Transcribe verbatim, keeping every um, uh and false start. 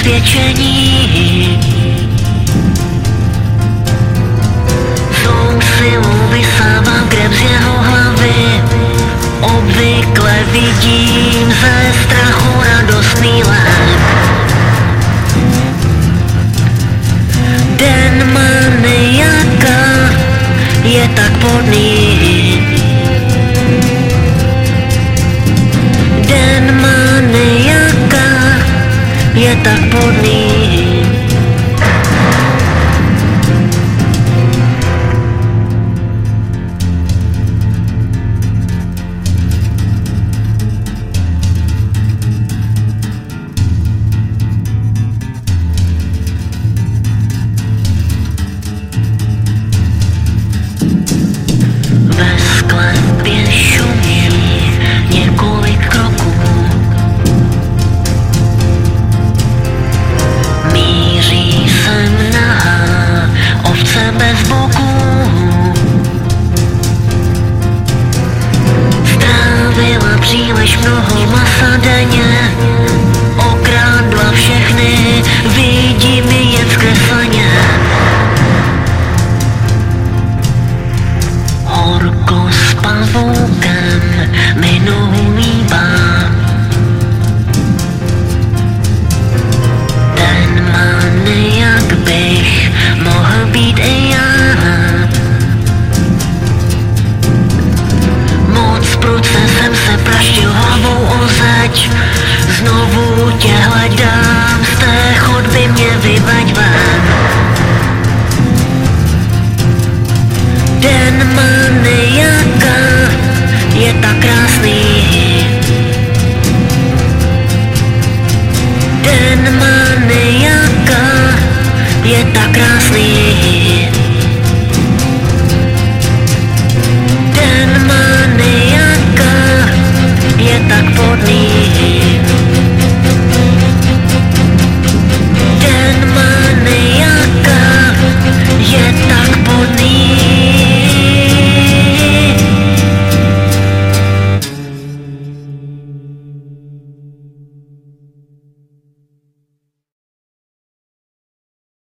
přesvědčení. Svou silou vysávám krev z jeho hlavy. Obvykle vidím ze strachu radostný let. Den maniaka je tak plodný. Den maniaka je tak plodný. Příliš mnoho masa denně, okrádla všechny, vidí mi jen zkresleně. Horko s pavoukem mi nohu líbá. Ten maniak bych mohl být i já. Moc prudce jsem se praštil hlavou o zeď. Znovu tě hledám, z té chodby mě vyveď ven. Den maniaka je tak krásný. Den maniaka je tak krásný.